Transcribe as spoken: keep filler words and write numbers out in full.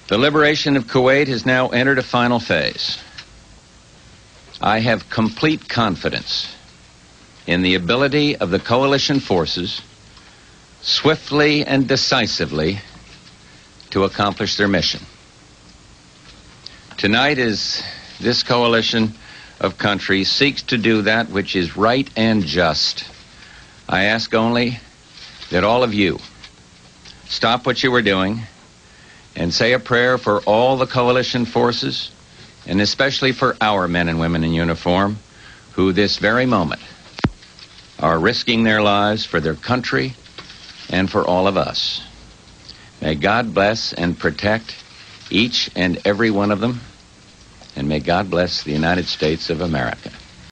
The liberation of Kuwait has now entered a final phase. I have complete confidence in the ability of the coalition forces swiftly and decisively to accomplish their mission. Tonight, as this coalition of countries seeks to do that which is right and just, I ask only that all of you stop what you are doing and say a prayer for all the coalition forces, and especially for our men and women in uniform, who this very moment are risking their lives for their country and for all of us. May God bless and protect each and every one of them, and may God bless the United States of America.